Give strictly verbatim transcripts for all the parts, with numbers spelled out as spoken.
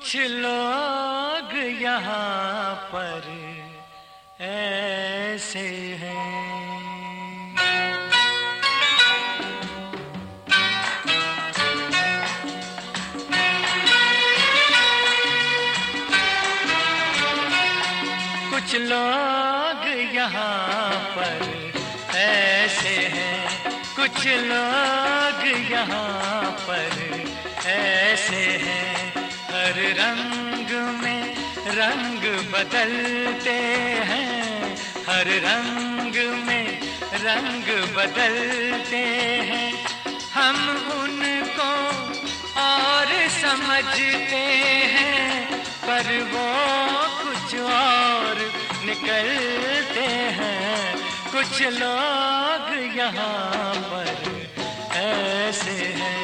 कुछ लोग यहाँ पर ऐसे हैं। कुछ लोग यहाँ पर ऐसे हैं, कुछ लोग यहाँ पर ऐसे हैं। हर रंग में रंग बदलते हैं, हर रंग में रंग बदलते हैं। हम उनको और समझते हैं, पर वो कुछ और निकलते हैं। कुछ लोग यहाँ पर ऐसे हैं।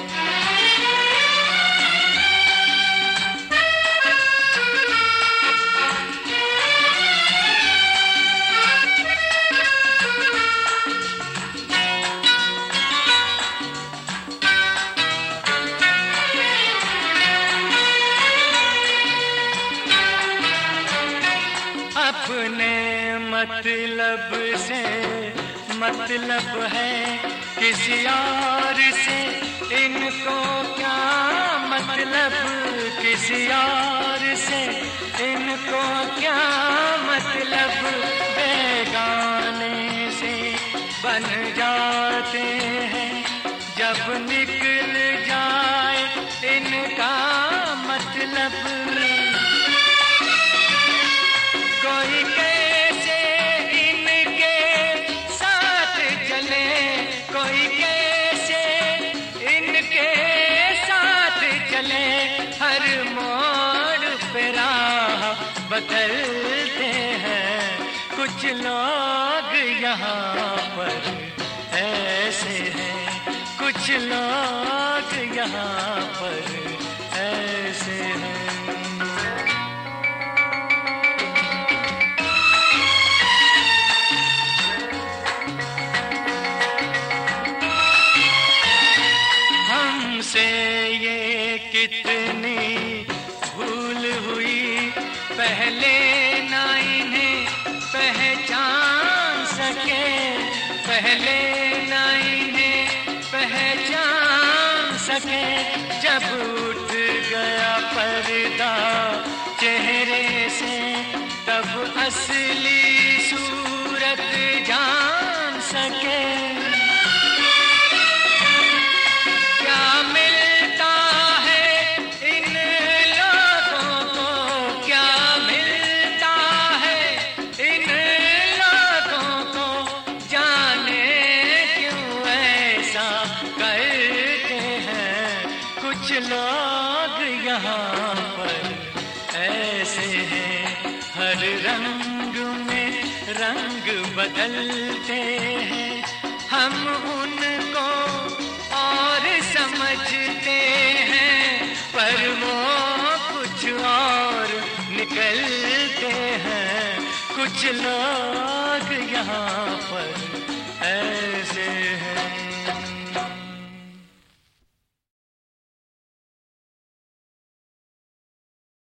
अपने मतलब से मतलब है किसी और से, इनको क्या मतलब किसी और से, इनको क्या मतलब। बेगाने से बन जाते हैं जब निकल जाए इनका मतलब। कोई कैसे इनके साथ चले, कोई कैसे इनके साथ चले। हर मोड़ पे राह बदलते हैं। कुछ लोग यहाँ पर ऐसे हैं, कुछ लोग यहाँ पर ऐसे हैं। से ये कितनी भूल हुई, पहले ना इन्हें पहचान सके, पहले ना इन्हें पहचान सके। जब उठ गया पर्दा चेहरे से, तब असली सूरत जान सके। कुछ लोग यहाँ पर ऐसे हैं, हर रंग में रंग बदलते हैं। हम उनको और समझते हैं, पर वो कुछ और निकलते हैं। कुछ लोग यहाँ पर ऐसे हैं।